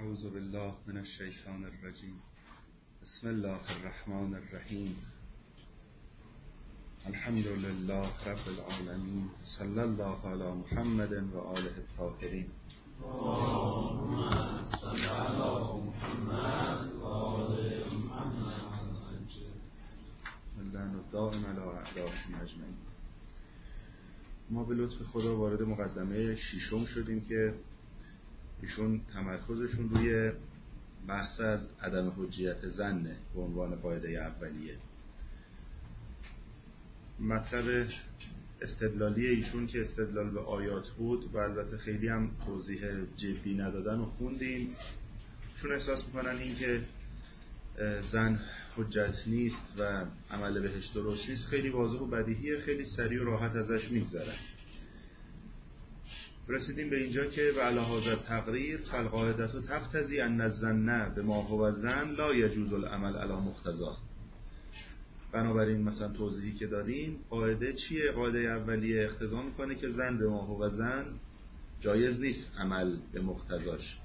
اعوذ بالله من الشیطان الرجیم. بسم الله الرحمن الرحیم. الحمد لله رب العالمین. صلی الله علی محمد و آله الطاهرین. اللهم صل علی محمد و آل محمد. اللعن الدائم علی اعدائهم اجمعین. ما به لطف خدا وارد مقدمه ششم شدیم که ایشون تمرکزشون روی بحث از عدم حجیت ظنه به عنوان قاعده اولیه. مطلب استدلالی ایشون که استدلال به آیات بود و البته خیلی هم توضیح جدی ندادن و خوندیم. چون احساس میکنن این که ظن حجت نیست و عمل بهش درست نیست خیلی واضح و بدیهیه، خیلی سریع و راحت ازش میگذرن. رسیدیم به اینجا که و علی هذا تقریر فالقاعده تقتضی ان الظن بما هو ظن لا یجوز العمل علی مقتضاه. بنابراین مثلا توضیحی که دادیم قاعده چیه؟ قاعده اولیه اقتضا میکنه که ظن بما هو ظن جایز نیست عمل به مقتضاش،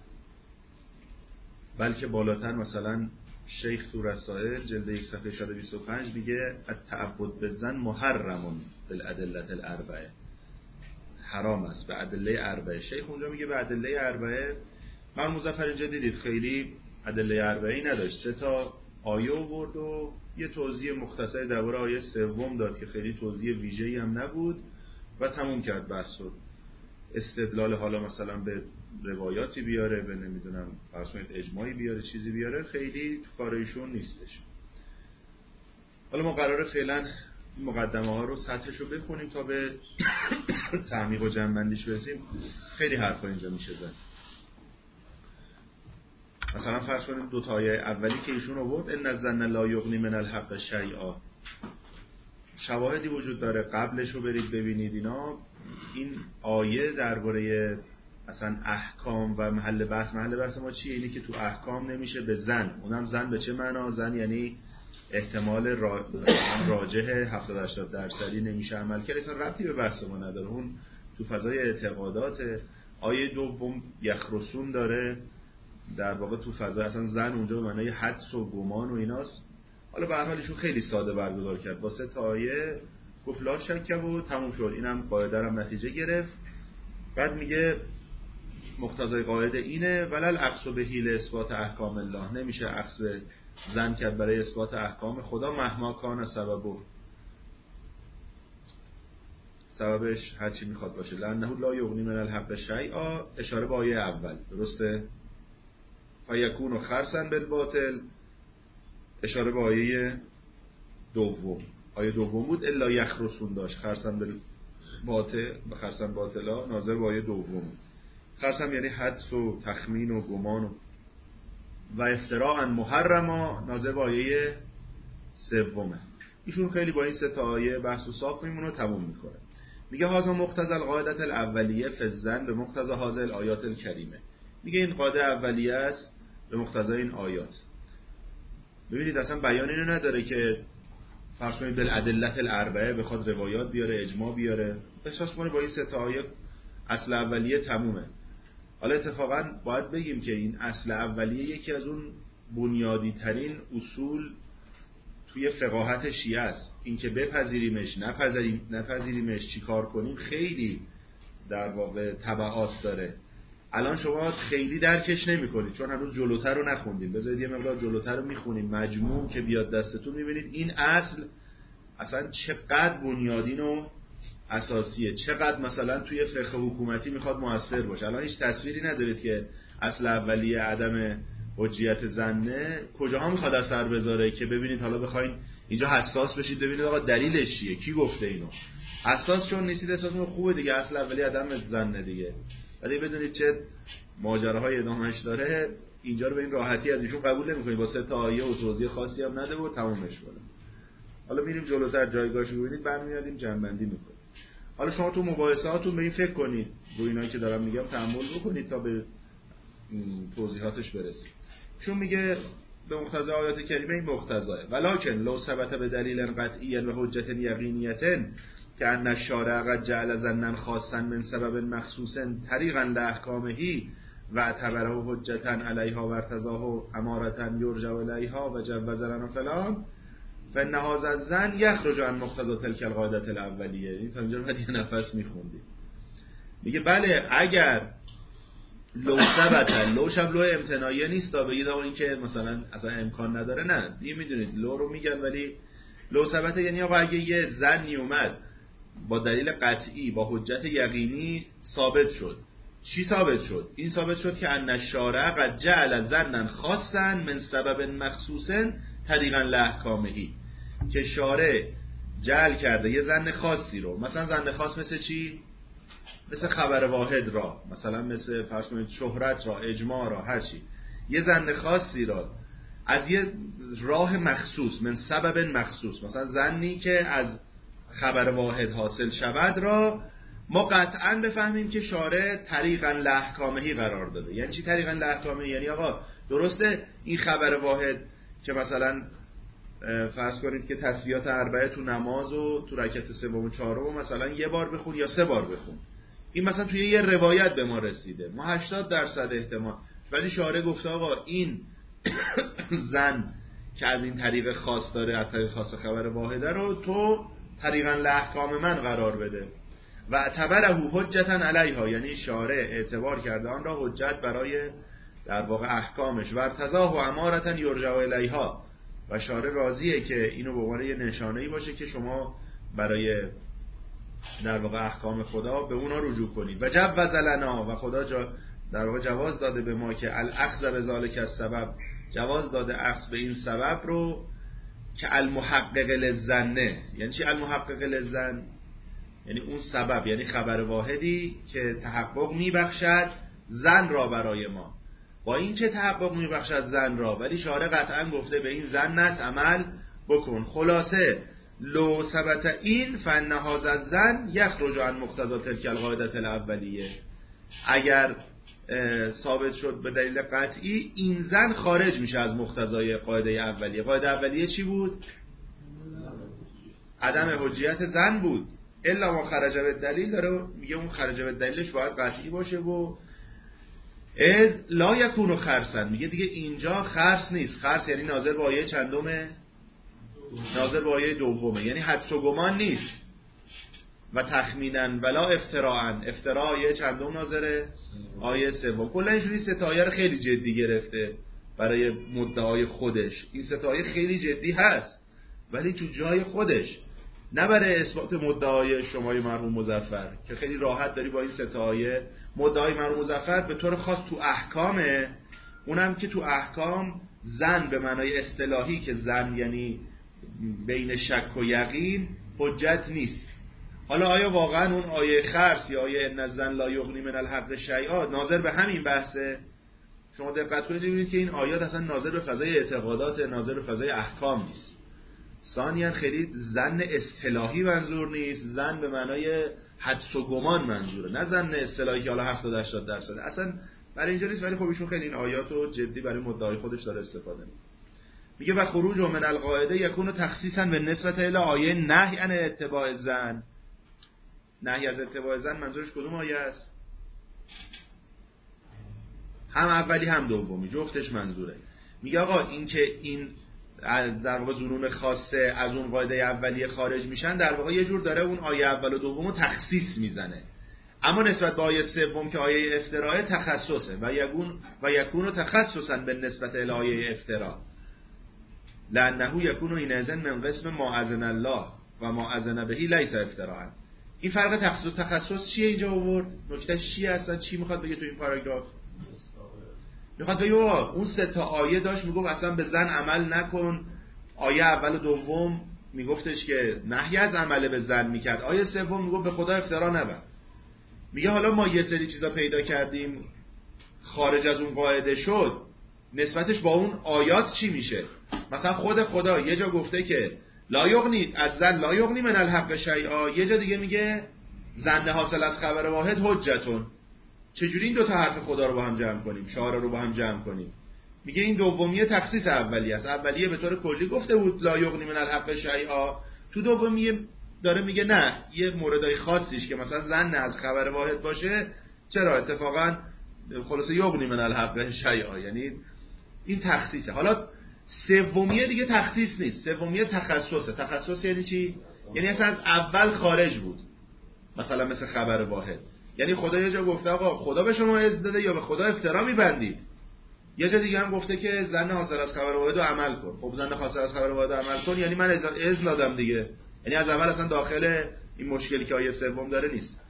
بلکه بالاتر مثلا شیخ تو رسائل جلد 1 صفحه 125 میگه التعبد بالظن محرم بالادله الاربعه، حرام است به ادله اربعه. شیخ اونجا میگه به ادله اربعه. من مظفر اینجا دیدید خیلی ادله اربعه‌ای نداشت، 3 تا آیه آورد و یه توضیح مختصری درباره آیه سوم داد که خیلی توضیح ویژه‌ای هم نبود و تموم کرد بحثو. استدلال حالا مثلا به روایاتی بیاره، به نمیدونم فرض کنید اجماعی بیاره، چیزی بیاره، خیلی تو کار ایشون نیستش. حالا ما قراره فعلا مقدمه ها رو سطحش رو بخونیم تا به تعمیق و جمع‌بندیش برسیم. خیلی حرفا اینجا میشه زد. مثلا فرض کنید 2 تا آیه اولی که ایشون آورد ان الظن لا یغنی من الحق شیئا، شواهدی وجود داره قبلش رو برید ببینید. این آیه درباره اصلا احکام و محل بحث ما چیه؟ اینی که تو احکام نمیشه به ظن، اونم ظن به چه معنا؟ ظن یعنی احتمال راجح 70-80% نمیشه عمل کرد. اصلا ربطی به بحث ما نداره، اون تو فضای اعتقادات. آیه دوم یخرسون داره، در واقع تو فضای اصلا ظن اونجا به معنای حدس و گمان و ایناست. حالا به هر حال ایشون خیلی ساده برگزار کرد، با 3 تا آیه گفت لا شک و تموم شد. اینم قاعده هم نتیجه گرفت. بعد میگه مقتضای قاعده اینه ولل عقص به حیل اثبات احکام الله، نمیشه عقص ظن کرد برای اثبات احکام خدا مهما کان سببش هر چی میخواد باشه. لانه لا یغنی من الحق شیئا، اشاره به آیه اول، درسته؟ فیکون خرسا بالباطل، اشاره به آیه دوم. آیه دوم بود الا یخرسون داشت، خرسا بالباطل خرسا باطلا ناظر به آیه دوم. خرسا یعنی حدس و تخمین و گمان و افتراء محرما ناظر به آیه سومه. ایشون خیلی با این 3 تا آیه بحث و صاف میمونه و تموم میکنه. میگه هذا مقتضی القاعده الاولیه فی الظن به مقتضی هذه الآیات الکریمه. میگه این قاعده اولیه است به مقتضی این آیات. ببینید اصلا بیان اینو نداره که فرض کنید بالادله الاربعه بخواد روایات بیاره، اجماع بیاره. احساس کنه با این 3 تا آیه اصل اولیه تمومه. حالا اتفاقا باید بگیم که این اصل اولیه یکی از اون بنیادی ترین اصول توی فقاهت شیعه است. این که بپذیریمش نپذیریمش چی کار کنیم خیلی در واقع تبعات داره. الان شما خیلی درکش نمی کنید چون هنوز جلوتر رو نخوندیم. بذارید یه مقدار جلوتر رو میخونیم، مجموع که بیاد دستتون میبینید این اصل اصلا چقدر بنیادین و اساسیه، چقدر مثلا توی فقه حکومتی میخواد مؤثر باشه. الان هیچ تصویری ندارید که اصل اولیه عدم حجیت ظنه کجاها میخواد اثر بذاره که ببینید حالا بخواید اینجا حساس بشید ببینید آقا دلیلش چیه، کی گفته اینو. حساس چون نیستید احساس میکنید خوبه دیگه، اصل اولیه عدم ظنه دیگه. ولی بدونید چه ماجراهای ادامهش داره. اینجا رو به این راحتی از ایشون قبول نمیکنید، با 3 تا آیه و توضیح خاصی هم نده و تمومش کنه. حالا میریم جلوتر جایگاهش رو ببینید، برمیادیم جمع‌بندی میکنیم. حالا شما تو مباحثاتون به این فکر کنید، رو اینایی که دارم میگم تأمل بکنید تا به توضیحاتش برسید. چون میگه به مقتضای آیات کریمه این مقتضاه ولکن لو ثبت به دلیل قطعی و حجت یقینیه که ان الشارع قد جعل ظنا خاصا من سبب مخصوص طریقا لاحکامه و اعتبره حجتا علیها و ارتضاه امارتا یرجع الیها و جوز لنا فلان فان هذا الظن یخرج عن مقتضی تلک القاعده الاولیه. این تا اینجا بعد یه نفس میخوندید. میگه بله اگر لو ثبت، لو شب لو امتناعیه نیست تا بگید آقا این که مثلا اصلا امکان نداره، نه دیگه میدونید لو رو میگن، ولی لو ثبت یعنی آقا اگه یه ظنی اومد با دلیل قطعی با حجت یقینی ثابت شد. چی ثابت شد؟ این ثابت شد که ان الشارع قد جعل ظنا خاصا من سبب مخصوص طریقا لاحکامه، که شارع جعل کرده یه ظن خاصی رو، مثلا ظن خاص مثل چی؟ مثل خبر واحد را، مثلا مثل فرض کنید شهرت را، اجماع را، هر چی، یه ظن خاصی را از یه راه مخصوص، من سبب مخصوص، مثلا ظنی که از خبر واحد حاصل شود را ما قطعا بفهمیم که شارع طریقا لاحکامهی قرار داده. یعنی چی طریقا لاحکامهی؟ یعنی آقا درسته این خبر واحد که مثلا فرض کنید که تسبیحات اربعه تو نماز و تو رکعت سوم و چهارم مثلا یه بار بخون یا 3 بار بخون، این مثلا توی یه روایت به ما رسیده، ما 80% احتمال، ولی شارع گفته آقا این زن که از این طریق خاص داره، از طریق خاص خبر واحده رو تو طریقا لاحکام من قرار بده. و اعتبره حجتا علیها، یعنی شارع اعتبار کرده آن را حجت برای در واقع احکامش. و ارتضاه و امارتا یرجع الیها، و شارع راضیه که اینو به عنوان یه نشانه‌ای باشه که شما برای در واقع احکام خدا به اونا رجوع کنید. و جوز لنا، و خدا در واقع جواز داده به ما که الاخذ بذالک السبب، جواز داده اخذ به این سبب رو که المحقق للظنه. یعنی چی المحقق للظن؟ یعنی اون سبب، یعنی خبر واحدی که تحقق میبخشد ظن را برای ما، با این که تحقق میبخشد ظن را، ولی شارع قطعا گفته به این ظنت عمل بکن. خلاصه لو ثبت این فان هذا الظن یخرج عن مقتضی تلک القاعده الاولیه، اگر ثابت شد به دلیل قطعی این ظن خارج میشه از مقتضای قاعده اولیه. قاعده اولیه چی بود؟ عدم حجیت ظن بود. الا ما خرج به دلیل داره میگه اون خرج به دلیلش باید قطعی باشه و از لا یکون خرسن، میگه دیگه اینجا خرس نیست. خرس یعنی ناظر به آیه چندمه؟ ناظر به آیه دومه، یعنی حدس و گمان نیست. و تخمیناً ولا افتراعاً، افتراع آیه چندم ناظره؟ آیه سوم. کلا اینجوری سه تا آیه رو خیلی جدی گرفته برای مدعای خودش. این سه تا آیه خیلی جدی هست ولی تو جای خودش، نه برای اثبات مدعای شمای مرحوم مظفر که خیلی راحت داری با این سه تا آیه. مدعای مرحوم مظفر به طور خاص تو احکامه، اونم که تو احکام ظن به معنای اصطلاحی که ظن یعنی بین شک و یقین حجت نیست. حالا آیا واقعا اون آیه خرس یا آیه ان الظن لا یغنی من الحق شیئا ناظر به همین بحثه؟ شما دقت کنید ببینید که این آیات اصلا ناظر به فضای اعتقادات، ناظر به فضای احکام نیست. ثانیاً خیلی ظن اصطلاحی منظور نیست، ظن به معنای حدس و گمان منظوره، نه ظن اصطلاحی که حالا 70-80% اصلا برای اینجا نیست. ولی خب ایشون خیلی این آیاتو جدی برای مدعای خودش داره استفاده میگه و خروج من القاعده یکون تخصیصا به نسبت الی آیه نهی عن اتباع الظن. نهی از اتباع ظن منظورش کدوم آیه است؟ هم اولی هم دومی، جفتش منظوره. میگه آقا این که این در واقع ظنون خاصه از اون قاعده اولیه خارج میشن، در واقع یه جور داره اون آیه اول و دومو تخصیص میزنه. اما نسبت به آیه سوم که آیه افتراء تخصصه و یکون تخصصا به نسبت الی آیه افتراء لانه یکون این اذن من قسم ما اذن الله و ما اذن بهی لیس افتراء. این فرق تخصص چیه اینجا آورد؟ نکتهش چیه اصلا؟ چی میخواد بگه تو این پاراگراف؟ میخواد بگه اون سه تا آیه داشت میگفت اصلا به زن عمل نکن، آیه اول و دوم میگفتش که نهی از عمل به زن میکرد، آیه سوم میگفت به خدا افترا نبر. میگه حالا ما یه سری چیزا پیدا کردیم خارج از اون قاعده شد، نسبتش با اون آیات چی میشه؟ مثلا خود خدا یه جا گفته که لا یغنی از زن لا یغنی من الحق شیئا، یه جا دیگه میگه زن حاصل از خبر واحد حجتون. چجوری این دو تا حرف خدا رو با هم جمع کنیم، شعار رو با هم جمع کنیم؟ میگه این دومیه تخصیص اولیه است. اولیه به طور کلی گفته بود لا یغنی من الحق شیئا، تو دومیه داره میگه نه، یه موردای خاصیش که مثلا زن از خبر واحد باشه، چرا اتفاقا خلاصه یغنی من الحق شیئا، یعنی این تخصیصه. حالا سومیه دیگه تخصیص نیست، سومیه تخصصه. تخصص یعنی چی؟ یعنی اصلا از اول خارج بود، مثلا مثل خبر واحد. یعنی خدا یه جا گفته آقا خدا به شما اذن داده یا به خدا افترا میبندید، یه جا دیگه هم گفته که ظن حاصل از خبر واحد رو عمل کن. خب ظن حاصل از خبر واحد رو عمل کن یعنی من اذن دادم دیگه، یعنی از اول اصلا داخل این مشکلی که آیه سوم داره نیست.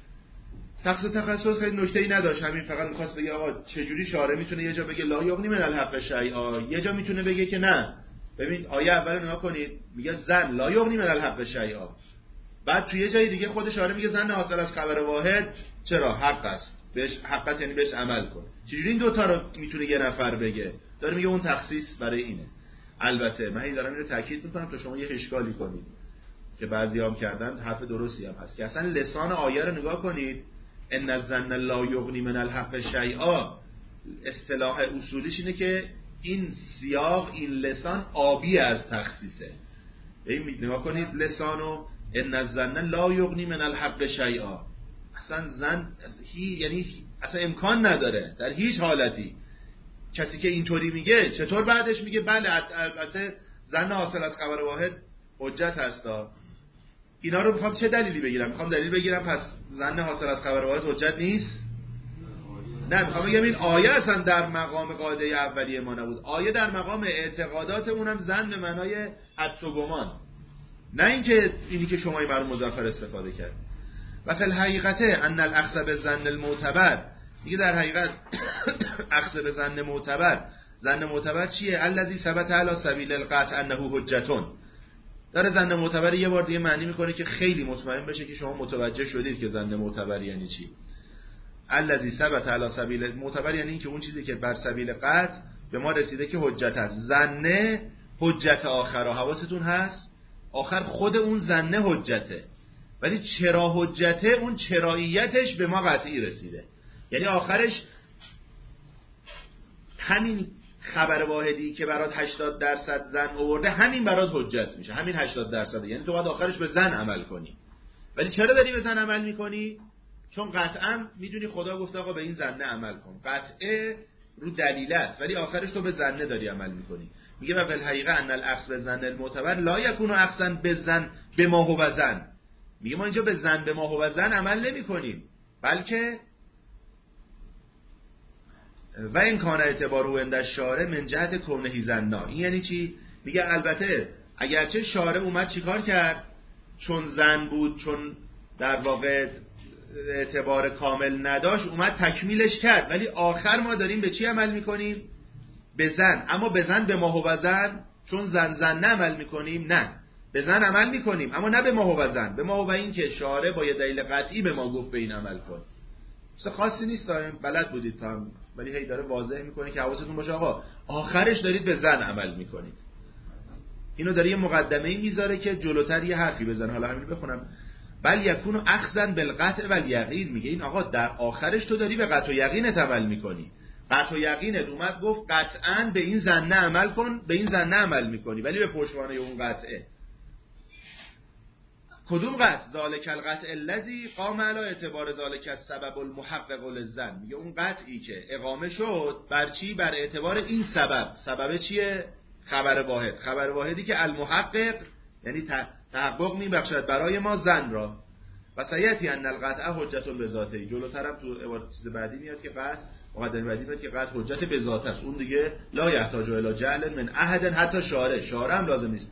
تخصص خیلی نکته‌ای نداشت، همین فقط می‌خواست بگه آقا چجوری شارع میتونه یه جا بگه لا یغنی من الحق شیئا، یه جا میتونه بگه که نه. ببین آیه اول نگاه کنید، میگه زن لا یغنی من الحق شیئا، بعد توی یه جای دیگه خود شارع میگه زن حاصل از خبر واحد چرا حق است، بهش حق است یعنی بهش عمل کن. چجوری این دوتا رو میتونه یه نفر بگه؟ داره میگه اون تخصیص برای اینه. البته من دارم اینو تاکید میکنم تا شما یه اشکالی کنید که بعضیام کردن، حرف درستی هم هست که اصلا لسان آیه رو نگاه کنید، ان الظن لا یغنی من الحق شیئا، اصطلاح اصولیش اینه که این سیاق، این لسان آبی از تخصیصه. این نگاه کنید لسانو، ان الظن لا یغنی من الحق شیئا، اصلا زن یعنی اصلا امکان نداره در هیچ حالتی. کسی که اینطوری میگه چطور بعدش میگه بله البته زن حاصل از خبر واحد حجت هستا؟ اینا رو میخوام چه دلیلی بگیرم؟ میخوام دلیل بگیرم پس زن حاصل از خبر واحد حجت نیست؟ نه، میخوام بگم این آیه اصلا در مقام قاعده اولیه ما نبود، آیه در مقام اعتقاداتمون هم زن به معنای حدس و گمان، نه اینکه اینی که شما این بر مظفر استفاده کرد. و فی الحقیقت ان الاخذ بالظن المعتبر، میگه در حقیقت اخذ به ظن معتبر، ظن معتبر چیه؟ الذی ثبت علی سبیل القطع انه حجتون. داره ظن معتبر یه بار دیگه معنی میکنه که خیلی مطمئن بشه که شما متوجه شدید که ظن معتبر یعنی چی. الذی ثبت علی سبیل معتبر یعنی این که اون چیزی که بر سبیل قطع به ما رسیده که حجت هست. ظن حجت آخر، حواستون هست آخر خود اون ظن حجته، ولی چرا حجته؟ اون چراییتش به ما قطعی رسیده، یعنی آخرش همین خبر واحدی که برات 80% زن آورده همین برات حجت میشه، همین 80%، یعنی تو باید آخرش به زن عمل کنی. ولی چرا داری به زن عمل میکنی؟ چون قطعا میدونی خدا گفته آقا به این زنه عمل کن، قطعه رو دلیل است، ولی آخرش تو به زنه داری عمل میکنی. میگه و فی الحقیقه ان الاخذ بزن المعتبر لا یکون اخذا بزن بما هو زن. میگه ما اینجا به زن به ما هو زن عمل نمیکنیم، بلکه و این کان اعتبار او عند الشارع من جهت کونه زنا. این یعنی چی؟ میگه البته اگرچه شارع اومد چیکار کرد؟ چون زن بود، چون در واقع اعتبار کامل نداشت، اومد تکمیلش کرد، ولی آخر ما داریم به چی عمل میکنیم؟ به زن. اما به زن به ما هو زن، چون زن عمل میکنیم؟ نه، به زن عمل میکنیم اما نه به ما هو زن. به ما هو این که شارع با یه دلیل قطعی به ما گفت به این عمل کن. چیز خاصی نیست، بلد بودید تا هم، ولی هی داره واضح میکنه که حواستون باشه آقا آخرش دارید به زن عمل میکنید. اینو داره یه مقدمه‌ای میذاره که جلوتر یه حرفی بزنه. حالا همین بخونم. بل یکون اخذا بالقطع والیقین، میگه این آقا در آخرش تو داری به قطع و یقینت عمل میکنی. قطع و یقینت اومد گفت قطعاً به این زنه عمل کن، به این زنه عمل میکنی، ولی به پشتوانه اون قطعه. کدوم قطع؟ ذالک القطع الذی قام علی اعتبار ذالک السبب المحقق للظن. میگه اون قطعی که اقامه شد بر چی؟ بر اعتبار این سبب. سبب چیه؟ خبر واحد. خبر واحدی که المحقق یعنی تحقق میبخشد برای ما زن را. و سیأتی ان القطع حجت بذاته. جلوترم تو چیز بعدی میاد که قطع، مقدمه بعدی میاد که قطع حجت بذات است. اون دیگه لا یحتاج الی جعل من احد، حتی شارع هم لازم نیست.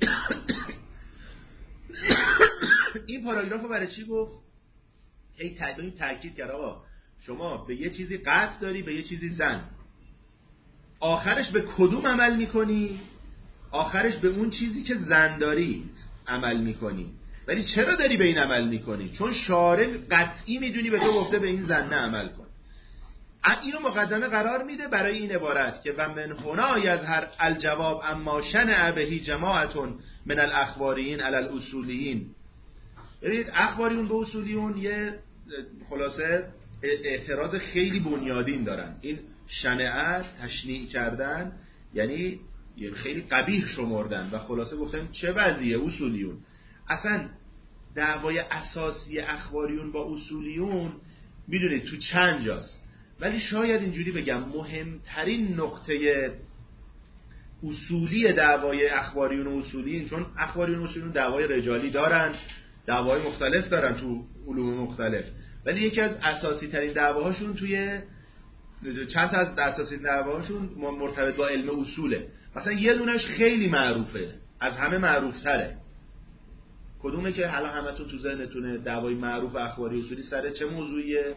این پاراگرافو برای چی گفت؟ این تاکید کرد آقا شما به یه چیزی قطع داری، به یه چیزی زن، آخرش به کدوم عمل میکنی؟ آخرش به اون چیزی که زن داری عمل میکنی. ولی چرا داری به این عمل میکنی؟ چون شارع قطعی میدونی به تو گفته به این زن عمل کن. اینو مقدمه قرار میده برای این عبارت که و من هنا یظهر الجواب اما شنع بهی جماعتون من الاخباریین علی الاصولیین. ببینید اخباریون به اصولیون یه خلاصه اعتراض خیلی بنیادین دارن. این شنعه تشنیع کردن یعنی خیلی قبیح شمردن و خلاصه گفتن چه وضعیه اصولیون. اصلا دعوای اساسی اخباریون با اصولیون میدونید تو چند جاست. ولی شاید اینجوری بگم مهمترین نقطه اصولی دعوای اخباریون و اصولیین، چون اخباریون و اصولیین دعوای رجالی دارن، دعوای مختلف دارن تو علوم مختلف، ولی یکی از اساسی ترین دعواهاشون توی چند تا از اساسی دعواهاشون مرتبط با علم اصوله. مثلا یه دونش خیلی معروفه، از همه معروفتره. کدومه که حالا همتون تو ذهنتونه دعوای معروف اخباری اصولی سر چه موضوعیه؟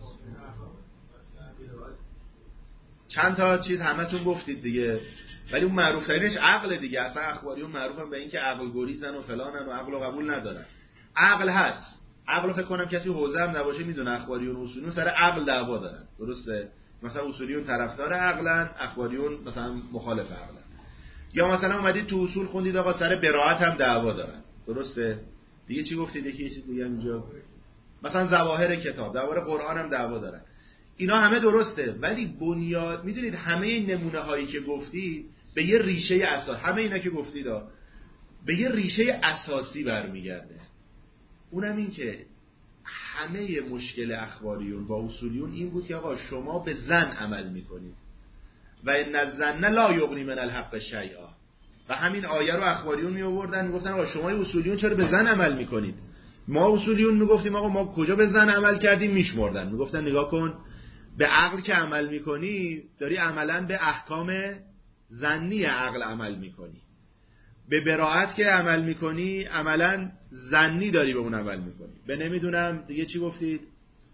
چند تا چیز همتون گفتید دیگه، ولی اون معروف ترینش عقل دیگه. اصلا اخباریون معروفن به این که عقل گریزن و فلانن و عقل رو قبول ندارن. عقل هست، عقل فکر کنم کسی حوزه هم نباشه میدونه اخباریون و اصولیون سر عقل دعوا دارن، درسته؟ مثلا اصولیون طرفدار عقلن، اخباریون مثلا مخالف عقلن. یا مثلا اومدید تو اصول خوندید آقا سر براءت هم دعوا دارن، درسته؟ دیگه چی گفتید؟ یکی چیز دیگه اینجا مثلا ظواهر کتاب، ظواهر قرآن هم دعوا دارن. اینا همه درسته، ولی بنیاد میدونید همه این نمونه هایی که گفتید به یه ریشه اساسی، همه اینا که گفتید به یه ریشه اساسی برمیگرده. اونم این که همه مشکل اخباریون و اصولیون این بود که آقا شما به ظن عمل میکنید و ان الظن لا یغنی من الحق شیئا، و همین آیه رو اخباریون می آوردن میگفتن آقا شما اصولیون چرا به ظن عمل میکنید؟ ما اصولیون میگفتیم آقا ما کجا به ظن عمل کردیم؟ میشمردن، میگفتن نگاه کن به عقل که عمل میکنی داری عملا به احکام ظنی عقل عمل میکنی، به براءت که عمل میکنی عملا ظنی داری به اون عمل میکنی، به نمیدونم دیگه چی گفتید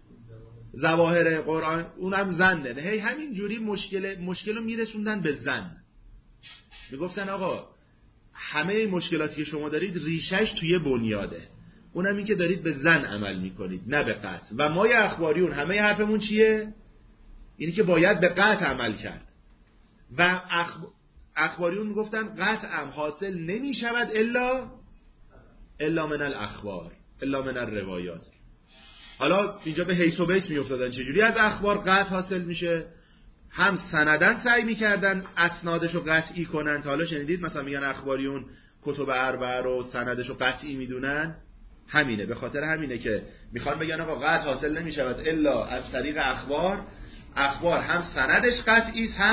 ظواهر قرآن اونم ظنه. هی همین جوری مشکل رو میرسوندن به ظن. میگفتن آقا همه مشکلاتی که شما دارید ریشش توی بنیاده، اونم این که دارید به ظن عمل میکنید نه به قطع. و ما اخباریون همه حرفمون چیه؟ اینی که باید به قطع عمل کرد. و اخباریون میگفتن قطع هم حاصل نمیشود الا من الاخبار، الا من الروایات. حالا اینجا به حیث و بیس میافتادن چجوری از اخبار قطع حاصل میشه؟ هم سندن سعی میکردن اسنادشو قطعی کنن. تا حالا شنیدید مثلا میگن اخباریون کتب اربعه رو سندشو قطعی میدونن؟ همینه، به خاطر همینه که میخوان بگن آقا قطع حاصل نمیشود الا از طریق اخبار. اخبار هم سندش قطعی است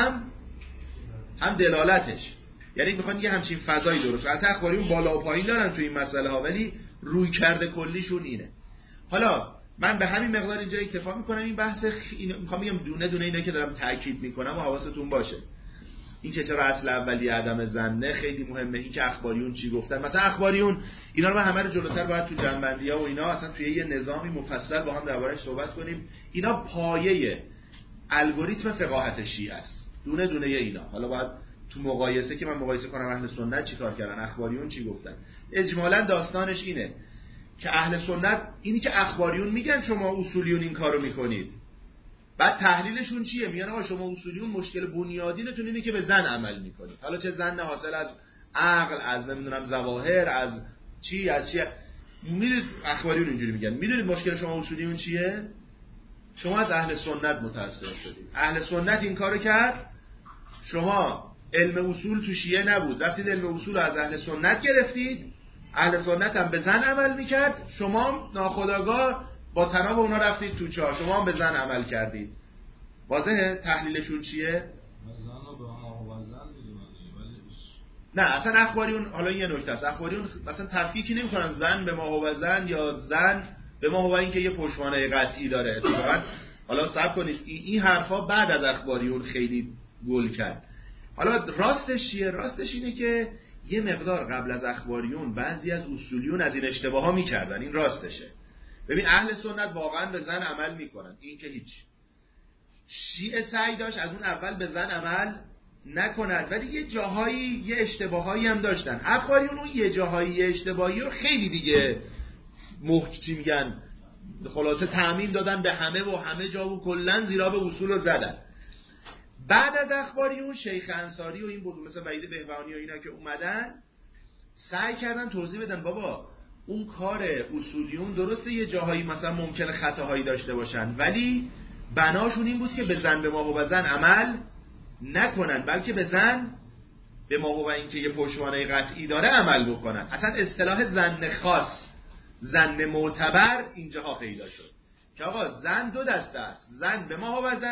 هم دلالتش، یعنی میخوان یه همچین فضایی درست. البته اخباریون بالا و پایین دارن تو این مسئله ها، ولی روی کرده کلیشون اینه. حالا من به همین مقدار اینجا اکتفا میکنم. این بحث میخوام بگم دونه دونه اینا که دارم تاکید میکنم و حواستون باشه. این که چرا اصل اولی عدم ظنه خیلی مهمه. این که اخباریون چی گفتن، مثلا اخباریون اینا رو من همه رو جلوتر باید تو جنبندی‌ها و اینا اصلا توی یه نظامی مفصل با هم دربارش صحبت کنیم. اینا پایه الگوریتم فقاهت شیعه است، دونه دونه اینا. حالا باید تو مقایسه که من مقایسه کنم اهل سنت چی کار کردن، اخباریون چی گفتن. اجمالاً داستانش اینه که اهل سنت اینی که اخباریون میگن شما اصولیون این کارو میکنید، بعد تحلیلشون چیه؟ میگن آقا شما اصولیون مشکل بنیادینتون اینه که به ظن عمل میکنید. حالا چه ظن حاصل از عقل، از نمیدونم ظواهر، از چی میدونید اخباریون اینجوری میگن. میدونید مشکل شما اصولیون چیه؟ شما از اهل سنت متأثر شدید. اهل سنت این کارو کرد، شما علم اصول تو شیعه نبود، رفتید علم اصول رو از اهل سنت گرفتید، اهل سنت هم به ظن عمل میکرد، شما ناخودآگاه با تناب اونا رفتید تو چاه، شما هم به ظن عمل کردید. واضحه تحلیلشون چیه؟ نه اصلا اخباریون، حالا این یه نکته است، اخباریون مثلا تفکیکی نمی‌کنن ظن به ما هو ظن یا ظن به ما هو این که یه پشتوانه قطعی داره. اتفاقا حالا صبر کنید، این حرفا بعد از اخباریون خیلی گل کرد. حالا راستش چیه؟ راستش اینه که یه مقدار قبل از اخباریون بعضی از اصولیون از این اشتباه‌ها می‌کردن. این راستشه. ببین اهل سنت واقعا به ظن عمل میکنن، این که هیچ. شیعه سعی داشت از اون اول به ظن عمل نکنند، ولی یه جاهایی یه اشتباهایی هم داشتن. اخباریون اون یه جاهایی یه اشتباهی رو خیلی دیگه چی میگن خلاصه تعمیم دادن به همه و همه جا و کلن زیرا به اصول رو زدن. بعد از اخباریون شیخ انصاری و این بود مثلا وحید بهبهانی و اینا که اومدن سعی کردن توضیح بدن بابا اون کار اصولیون درسته یه جاهایی مثلا ممکنه خطاهایی داشته باشن، ولی بناشون این بود که به ظن به ما و ظن عمل نکنن، بلکه به ظن به ما و این که یه پشتوانه قطعی داره عمل بکنن. اصلا اصطلاح ظن خاص، ظن معتبر اینجاها پیدا شد. که آقا زن دو دسته است، زن به ما و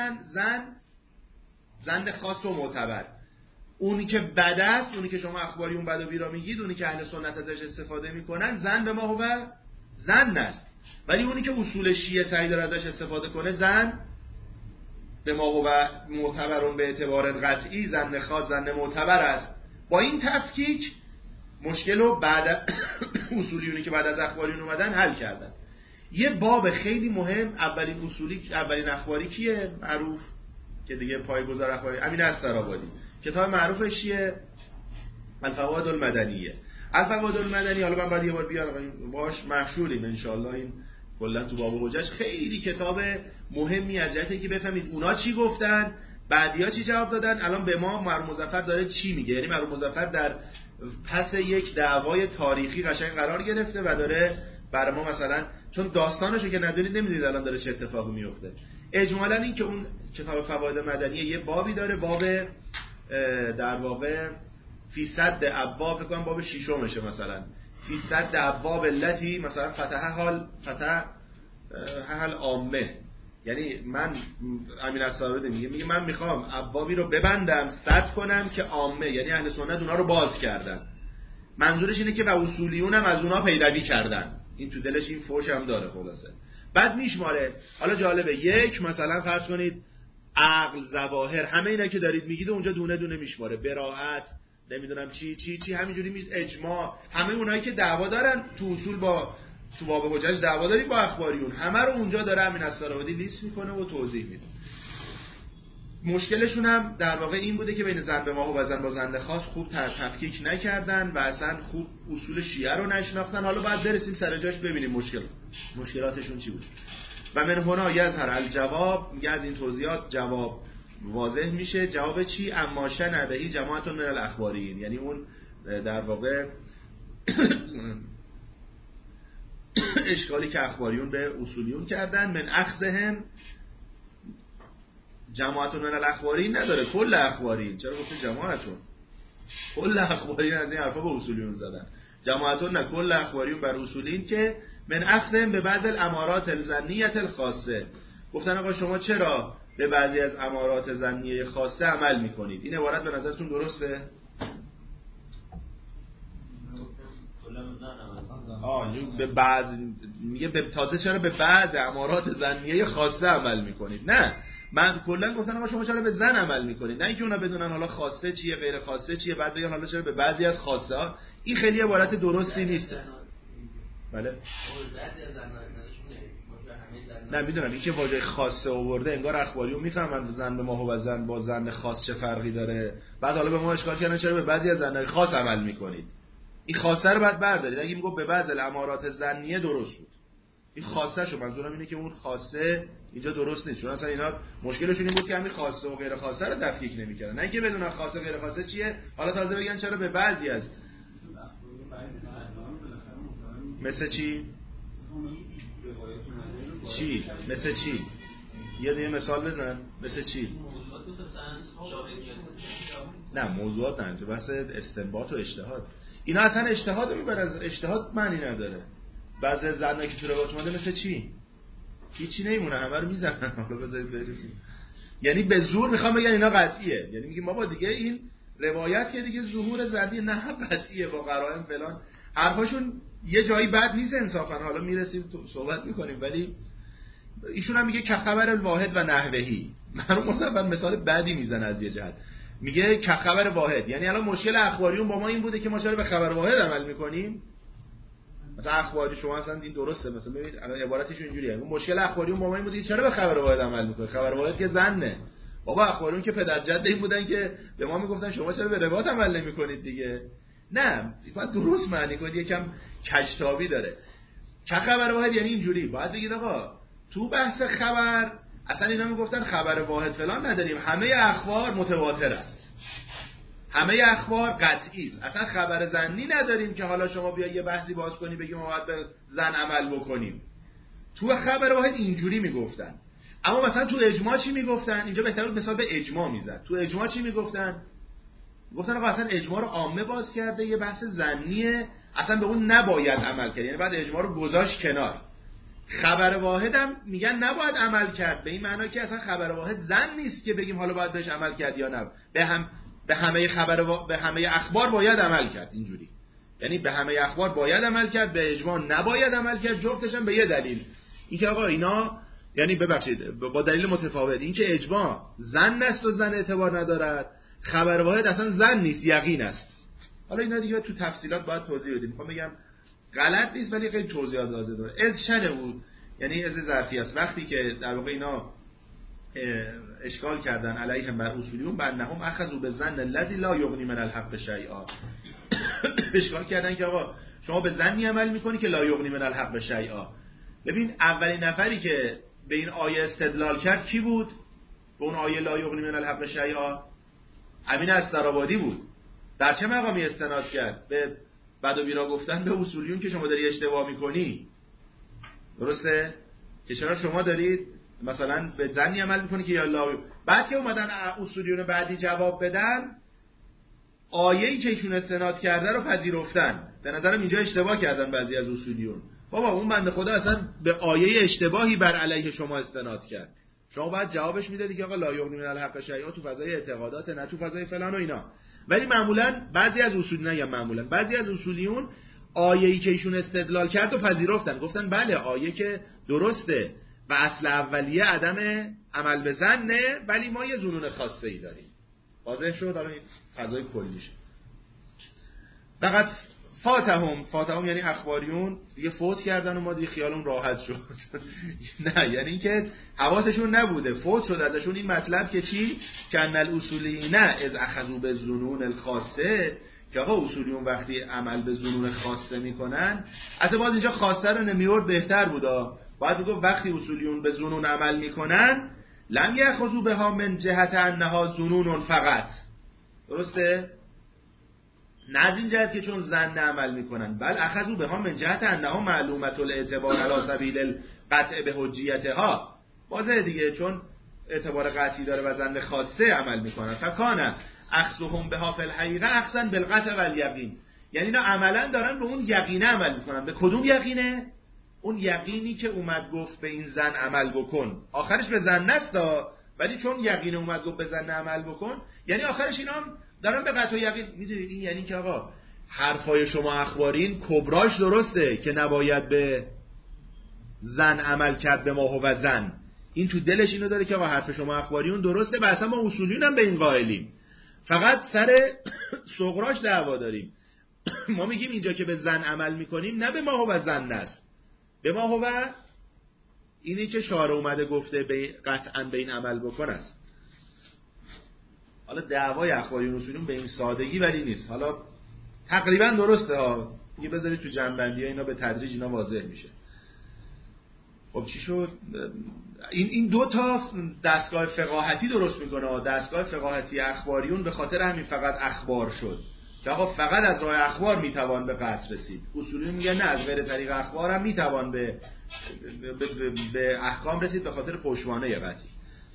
زن خاص و معتبر. اونی که بد است، اونی که شما اخباری اون بد و بیرا میگید، اونی که اهل سنت ازش استفاده میکنن، زن به ما و زن است. ولی اونی که اصول شیعه سعی داره ازش استفاده کنه، زن به ما و معتبرون به اعتبار قطعی، زن خاص زن معتبر است. با این تفکیک مشکل رو بعد اصولیونی که بعد از اخباریون اومدن حل کردن. یه باب خیلی مهم، اولین اخباری کیه معروف که دیگه پایه‌گذار اخباری امین استرآبادی، کتاب معروفش چیه؟ الفوائد المدنیه. الفوائد المدنی، حالا من بعد یه بار بیارم باش مشهوریم ان شاء الله، این کلا تو باب حجج خیلی کتاب مهمی از جهتی که بفهمید اونا چی گفتن، بعدیا چی جواب دادن. الان به ما مرحوم مظفر داره چی میگه، یعنی مرحوم مظفر در پس یک دعوای تاریخی قشنگ قرار گرفته و داره برای ما مثلا، چون داستانشو که ندونید نمیدونید الان داره چه اتفاقی میفته. اجمالا این که اون کتاب فواید مدنیه یه بابی داره، باب در واقع فی صد ابواب، فکر کنم باب ششمشه مثلا، فی صد ابواب التی مثلا فتح حل عامه. یعنی من امین استرآبادی میگه من میخوام ابوابی رو ببندم، صد کنم که عامه، یعنی اهل سنت اونا رو باز کردن. منظورش اینه که و اصولیون هم از اونا پیروی کردن. این تو دلش این فوش هم داره خلاصه. بعد میشماره، حالا جالبه، یک مثلا فرض کنید عقل، ظواهر، همه اینا که دارید میگید اونجا دونه دونه میشماره، براءت، نمیدونم چی همینجوری اجماع، همه اونایی که دعوا دارن تو اصول با تو باب حجج دعوا داریم با اخباریون، همه رو اونجا داره امین استرآبادی لیست میکنه و توضیح میده. مشکلشون هم در واقع این بوده که بین زن به ما و زن با زن خاص خوب تفکیک نکردن و اصلا خوب اصول شیعه رو نشناختن. حالا باید برسیم سر جاش ببینیم مشکلاتشون چی بود. و من هنا یظهر الجواب، میگه از این توضیحات جواب واضح میشه. جواب چی؟ اما شنبهی جماعت من الاخبارین، یعنی اون در واقع اشکالی که اخباریون به اصولیون کردن. من اخذهم جماعتون من الاخبارین نداره، کل اخبارین. چرا گفته جماعتون؟ کل اخبارین از این حرفا به اصولیون زدن. جماعتون نه، کل اخباریون بر اصولین که من اخذهم به بعض الامارات الظنیه الخاصه. گفتن آقا شما چرا به بعضی از امارات ظنیه خاصه عمل میکنید؟ این عبارت به نظرتون درسته؟ به بعض میگه به تازه چرا به بعض امارات ظنیه خاصه عمل میکنید؟ نه، من کلا گفتن آقا شما چرا به زن عمل میکنید، نه اینکه اونا بدونن حالا خاصه چیه غیر خاصه چیه بعد بگن حالا چرا به بعضی از خاصه ها. این خیلی عبارت درستی نیست. بله نه میدونم این که واژه خاصه آورده انگار اخباریون میفهمن زن به ما و زن با زن خاص چه فرقی داره، بعد حالا به ما اشکال کردن چرا به بعضی از زنهای خاص عمل میکنید. این خاصه رو بعد بردارید. اگه میگه به بعض الامارات ظنیه درست بود، این خاصه شو منظورم اینه که اون خاصه اینجا درست نیست، چون اصلا اینا مشکلشون این بود که همین خاصه و غیر خاصه رو تفکیک نمی‌کردن، نه اینکه بدون خاصه غیر خاصه چیه، حالا تازه بگن چرا به بعضی از مثل چی مثل چی یه دیگه مثال بزن. مثل چی؟ نه موضوعات نه، تو بحث استنباط و اجتهاد. اینا اصلا اجتهاد رو میبرن، از اجتهاد معنی نداره. بعضی زنایی که تو روایت اومده مثل چی؟ هیچی نمیمونه، همه رو میزنن. حالا بذارید برسیم. یعنی به زور میخوام بگن اینا قطعیه، یعنی میگیم بابا دیگه این روایت که دیگه ظهور زنی نه قطعیه با قرائن فلان، حرفاشون یه جایی بد نیست انصافا، حالا میرسیم تو صحبت میکنیم. ولی ایشون هم میگه که خبر الواحد و نحوهی، من مثلا مثال بعدی میزنه از یه جهت، میگه که خبر واحد، یعنی الان مشکل اخباریون با ما این بوده که ما چرا به خبر واحد عمل میکنیم. مثلا اخباری شما اصلا این درسته، مثلا ببینید الان عبارتش اینجوریه، مشکل اخباریون با ما این بوده چرا به خبر واحد عمل میکنید، خبر واحد که زنه. بابا اخباریون که پدر جد این بودن که به ما میگفتن شما چرا به روایت عمل نمیکنید دیگه. نه باید درست معنی کنید، یکم کجتابی داره. که خبر واحد یعنی اینجوری، باید بگید آقا تو بحث خبر اصلا اینا میگفتن خبر واحد فلان نداریم، همه اخبار متواتر است، همه اخبار قطعی است، اصلا خبر ظنی نداریم که حالا شما بیا یه بحثی باز کنی بگیم ما باید به زن عمل بکنیم. تو خبر واحد اینجوری میگفتن. اما مثلا تو اجماع چی میگفتن؟ اینجا بهتر بود مثال به اجماع میزد. تو اجماع چی میگفتن؟ گفتن آقا اصلا اجماع رو عامه باز کرده، یه بحث ظنیه، اصلا به اون نباید عمل کرد، یعنی بعد اجماع رو گذاشت کنار. خبر واحد هم میگن نباید عمل کرد، به این معنا که اصلا خبر واحد زن نیست که بگیم حالا باید بهش عمل کرد یا نه. به همه اخبار باید عمل کرد. اینجوری یعنی به همه اخبار باید عمل کرد، به اجماع نباید عمل کرد، جفتش هم به یه دلیل، اینکه آقا اینا یعنی ببخشید با دلیل متفاوت، اینکه اجماع زن است و زن اعتبار ندارد، خبر واحد اصلا زن نیست، یقین است. حالا اینا دیگه تو تفصیلات باید توضیح بدیم. میخوام بگم غلط نیست ولی خیلی توضیحات لازم داره. از شر بود یعنی از ظرفی است. وقتی که در واقع اینا اشکال کردن علیهم بر اصولیون بنهم اخذوا بالظن الذی لا یغنی من الحق شیئا، اشکال کردن که آقا شما به ظنی عمل میکنی که لا یغنی من الحق شیئا. ببین اولین نفری که به این آیه استدلال کرد کی بود؟ به اون آیه لا یغنی من الحق شیئا امین استرابادی بود. در چه مقامی استناد کرد؟ به بد و بیرا گفتن به اصولیون که شما داری اشتباه میکنی. درسته؟ که چرا شما دارید مثلا به ظنی عمل میکنی که یا لا. بعد که اومدن اصولیون بعدی جواب بدن، آیه‌ای که ایشون استناد کرده رو پذیرفتن. به نظرم اینجا اشتباه کردن بعضی از اصولیون. بابا اون بنده خدا اصلا به آیه اشتباهی بر علیه شما استناد کرد. شما باید جوابش میدادی که آقا لا یغنی من الحق شیئا تو فضای اعتقادات، نه تو فضای فلان و اینا. ولی معمولا بعضی از اصولیون، یا معمولا بعضی از اصولیون آیه‌ای که ایشون استدلال کرد و پذیرفتن، گفتن بله آیه که درسته و اصل اولیه عدم عمل به ظنه، ولی ما یه ظنون خاصه ای داریم. واضح شد؟ حالا این فضای کلیش. فقط فاتهم یعنی اخباریون دیگه فوت کردن و ما دیگه خیالون راحت شد. نه یعنی اینکه حواسشون نبوده، فوت شد ازشون این مطلب که چی؟ که ان الاصولیین از اخذوا بالظنون الخاصه، که آقا اصولیون وقتی عمل به ظنون خاصه میکنن، البته باز اینجا خاصه رو نمیورد بهتر بودا، باید بگو وقتی اصولیون به ظنون عمل میکنن لم یأخذوا بها من جهت انها ظنون فقط. درسته؟ نه از این جهت که چون ظن عمل میکنن، بل اخذوا بها من جهت انها معلومه الاعتبار علی سبیل القطع به حجیتها. واضحه دیگه، چون اعتبار قطعی داره و ظن خاصه عمل میکنن. فکان اخذهم بها فی الحقیقه اخذا بالقطع والیقین، یعنی اینا عملا دارن به اون یقینه عمل میکنن. به کدوم یقینه؟ اون یقینی که اومد گفت به این ظن عمل بکن، آخرش به ظن نستا، ولی چون یقین اومد گفت به ظن عمل بکن، یعنی آخرش اینا هم دارن به قطع و یقین. میدونید این یعنی که آقا حرفای شما اخبارین کبراش درسته که نباید به ظن عمل کرد به ما هو ظن، این تو دلش اینو داره که آقا حرف شما اخباریون درسته و اصلا ما اصولیون هم به این قائلیم، فقط سر صغراش دعوا داریم. ما میگیم اینجا که به ظن عمل میکنیم نه به ما هو ظن است، به ما هو اینی که شارع اومده گفته به قطعا به این عمل بکن است. حالا دعوای اخباریون اصولیون به این سادگی ولی نیست. حالا تقریبا درسته ها، یه بذارید تو جنبندی ها اینا به تدریج اینا واضح میشه. خب چی شد؟ این دو تا دستگاه فقاهتی درست میکنه. دستگاه فقاهتی اخباریون به خاطر همین فقط اخبار شد که آقا فقط از راه اخبار میتوان به قطع رسید. اصولیون میگن نه، از غیر طریق اخبار هم میتوان به احکام رسید به خاطر پشتوانه قطعی.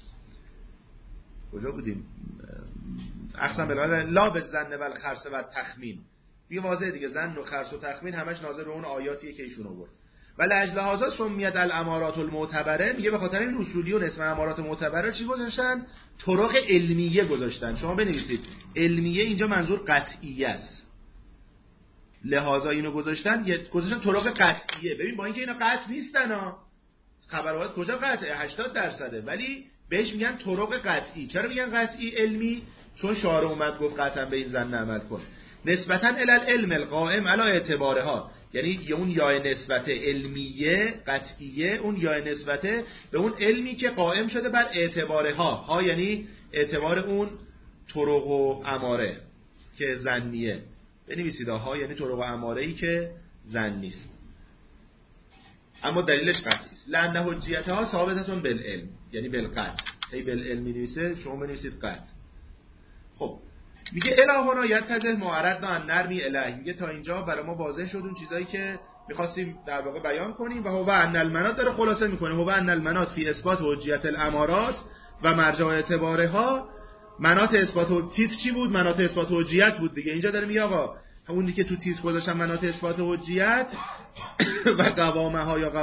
کجا بودیم؟ اقسم بالله لا بالظن و الخرص و تخمین. دیگه واضحه دیگه، ظن و خرص و تخمین همش ناظر به اون آیاتیه که ایشون آورد. و لاجل هذا سمیت الامارات المعتبره، میگه به خاطر این اصولیون اسم امارات معتبره چی گذاشتن؟ طرق علمیه گذاشتن. شما بنویسید علمیه، اینجا منظور قطعیه است، لہذا اینو گذاشتن طرق قطعیه. ببین با اینکه اینا قطع نیستن ها، خبرات کجا قطعه 80%، ولی بهش میگن طرق قطعی. چرا میگن قطعی علمی؟ چون شارع اومد گفت قطعا به این ظن عمل کن. نسبتاً الی العلم القائم علی اعتبارها، یعنی اون یای نسبت علمیه قطعیه، اون یای نسبت به اون علمی که قائم شده بر اعتبارها، ها یعنی اعتبار اون طرق و اماره که ظنیه. بنویسید ها یعنی طرق و اماره‌ای که ظن نیست اما دلیلش قطعی است. لأن حجیتها ثابتتون بالعلم، یعنی بالقطع. ای بالعلم می‌نویسه، شما بنویسید قطع. خب میگه الهنا یتضح معرضنا ان نرمی الیه، میگه تا اینجا برای ما واضح شد اون چیزایی که می‌خواستیم در واقع بیان کنیم. و هو ان المنات داره خلاصه میکنه، هو ان المنات فی اثبات حجیت الامارات و مرجع اعتبارها. منات اثبات تیتر چی بود؟ منات اثبات حجیت بود دیگه. اینجا داره میگه آقا همونی که تو تیز گذاشتن مناط اثبات حجیت و قوامه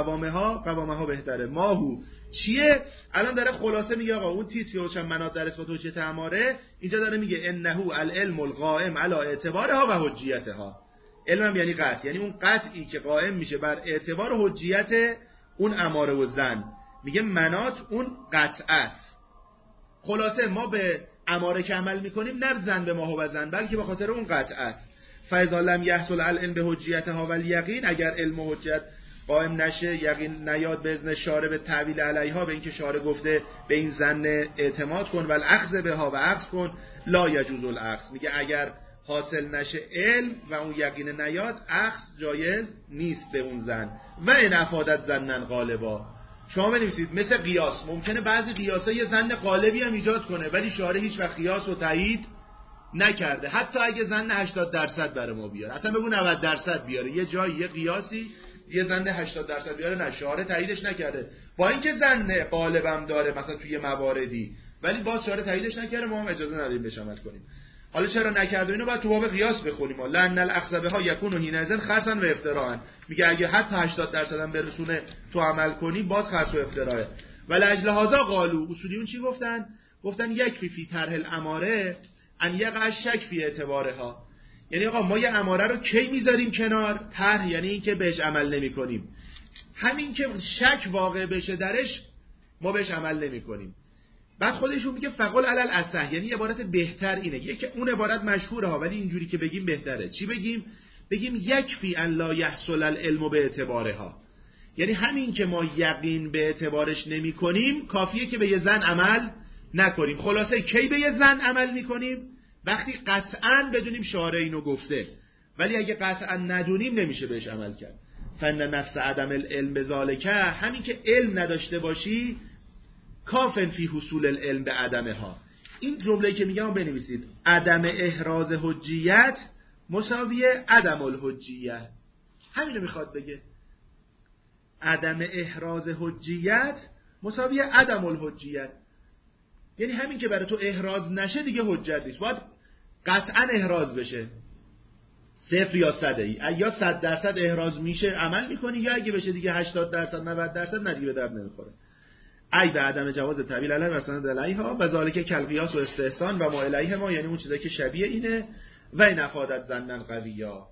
ها بهتره. ماهو چیه؟ الان داره خلاصه میگه آقا اون تیز که گذاشتن مناط در اثبات حجیت اماره، اینجا داره میگه انه العلم القائم علی اعتبارها و حجیتها. علم یعنی قطع، یعنی اون قطعی که قائم میشه بر اعتبار و حجیت اون اماره و زن. میگه مناط اون قطع است. خلاصه ما به اماره که عمل میکنیم نه زن به ماهو و زن، بلکه به خاطر اون قطع است. فاذا لم یحصل العلم به حجیتها و الیقین، اگر علم و حجیت قائم نشه، یقین نیاد به اذن شارع به تعویل علیها، به اینکه شارع گفته به این زن اعتماد کن و الاخذ بها و عقص کن، لا یجوز العقص. میگه اگر حاصل نشه علم و اون یقین نیاد، عقص جایز نیست به اون زن. و ان افادت زنن غالبا. شما بنویسید مثل قیاس، ممکنه بعضی قیاسا یه زن غالبی هم ایجاد کنه ولی شارع هیچ وقت قیاس رو تایید نکرده، حتی اگه زن 80% برای ما بیاره، اصلا بگو 90% بیاره، یه جایی یه قیاسی یه زن 80% بیاره، نه شارع تاییدش نکرده، با اینکه زن غالبم داره مثلا توی مواردی، ولی باز شارع تاییدش نکرده، ما هم اجازه نداریم بهش عمل کنیم. حالا چرا نکرده؟ اینو باید تو باب قیاس بخونیم. لأن الاخذ بها یکون و حینئذ خرسا و افتراء. میگه اگه حتی 80% هم برسونه تو عمل کنی، باز خرس و افتراء. ولاجل هذا قالوا، اصولیون چی گفتن یکفی فی طرح الاماره ان یقع شک فی اعتبارها. یعنی آقا ما یه اماره رو کی میذاریم کنار؟ طرح، یعنی این که بهش عمل نمی کنیم. همین که شک واقع بشه درش ما بهش عمل نمی کنیم. بعد خودشون میگه فقل علل اصح، یعنی عبارت بهتر اینه. یکی اون عبارت مشهوره ها، ولی اینجوری که بگیم بهتره. چی بگیم یکفی ان لا یحصل العلم به اعتبارها، یعنی همین که ما یقین به اعتبارش نمی کنیم کافیه که به یه زن عمل نکنیم. خلاصه کی به یه زن عمل میکنیم؟ وقتی قطعاً بدونیم شارع اینو گفته، ولی اگه قطعاً ندونیم نمیشه بهش عمل کرد. فن نفس عدم العلم بذالک، همین که علم نداشته باشی کافن فی حصول العلم به عدمها. این جمله‌ای که میگم بنویسید، عدم احراز حجیت مساویه عدم الحجیه. همینو میخواد بگه، عدم احراز حجیت مساویه عدم الحجیت. یعنی همین که برای تو احراز نشه دیگه حجت نیست، باید قطعا احراز بشه. 0 یا 100، یا 100% احراز میشه عمل میکنی، یا اگه بشه دیگه 80% 90% نه دیگه به درد نمیخوره. ای به عدم جواز طویل علیه و سند علیها و ذالک کالقیاس و استحسان و ما الیه ما، یعنی اون چیزایی که شبیه اینه. و این افادت زنن قویا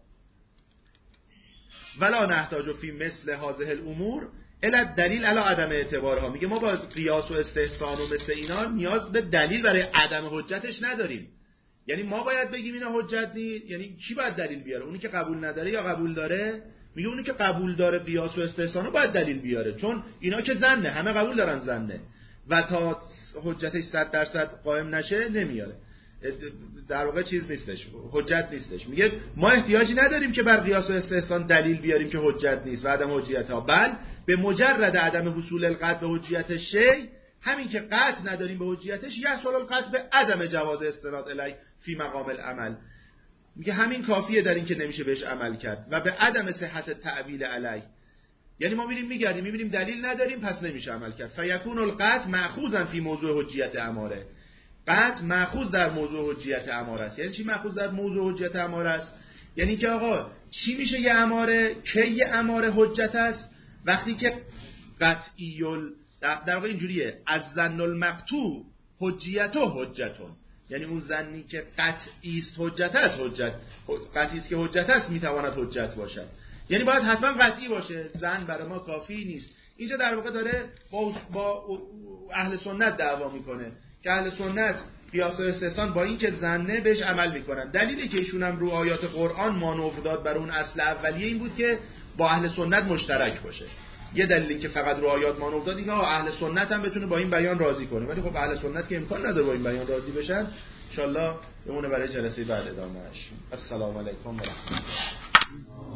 ولا نحتاج فی مثل هذه الامور الا دلیل علی عدم اعتبارها. میگه ما با قیاس و استحسان و مثل اینا نیاز به دلیل برای عدم حجتش نداریم. یعنی ما باید بگیم اینا حجت نیست، یعنی کی باید دلیل بیاره؟ اونی که قبول نداره یا قبول داره؟ میگه اونی که قبول داره قیاس و استحسان رو باید دلیل بیاره، چون اینا که زنه، همه قبول دارن زنه و تا حجتش 100% قائم نشه نمیاره، در واقع چیز نیستش، حجت نیستش. میگه ما احتیاجی نداریم که بر قیاس و استحسان دلیل بیاریم که حجت نیست و عدم حجیت ها، بل به مجرد عدم حصول القطع به حجیت شی، همین که قطع نداریم به حجیتش، یحصل القطع به عدم جواز استناد الی فی مقام العمل. میگه همین کافیه در این که نمیشه بهش عمل کرد و به عدم صحت تعویل علی. یعنی ما میریم میگردیم میبینیم دلیل نداریم پس نمیشه عمل کرد. فیکون القطع مأخوذا فی موضوع حجیت اماره. قطع مأخوذ در موضوع حجیت اماره است. یعنی چی مأخوذ در موضوع حجیت اماره است؟ یعنی که آقا چی میشه یه اماره؟ کی یه اماره حجت است؟ وقتی که قطعی در واقع اینجوریه، از ظن المقطوع حجیته حجتون، یعنی اون ظنی که قطعی است حجت است، قطعی است که حجت است میتواند حجت باشد. یعنی باید حتما قطعی باشه، ظن برای ما کافی نیست. اینجا در واقع داره با اهل سنت دعوا میکنه که اهل سنت قیاس و استحسان با این که ظنه بهش عمل میکنن. دلیلی که ایشون هم رو آیات قرآن مانور داد بر اون اصل اولیه این بود که با اهل سنت مشترک باشه. یه دلیلی که فقط رو آیات مانور داد این که اهل سنت هم بتونه با این بیان راضی کنه، ولی خب اهل سنت که امکان نداره با این بیان راضی بشن. ان شاء الله بمونه برای جلسه بعد ادامهش. السلام علیکم و رحمت الله.